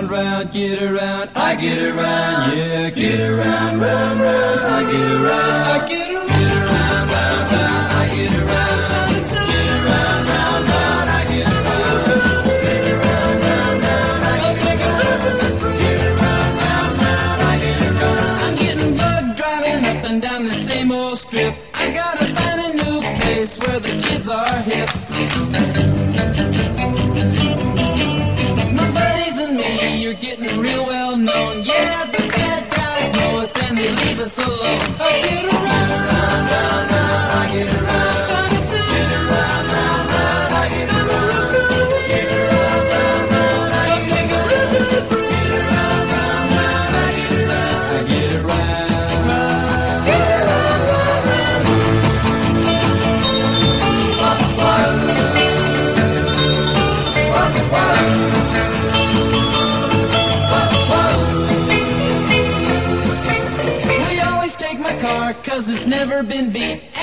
round, round, get around. I get around, yeah, get around, round, round. I get around, I get around, round, round. I get around, get around, round, round. I get around, get around, round, round. I get around, get around, round, round. I get around. I'm getting bugged driving up and down the same old strip. I gotta find a new place where the kids are hip. My buddies and me, you're getting real well known. Yeah, the bad guys know us and they leave us alone. I get around, round, round, round. I get around, get around, round, round. I get around, get around, round, round. I get around, get around, round, round. I get around, I get around, get around, round, round. We always take my car, 'cause it's never been beat.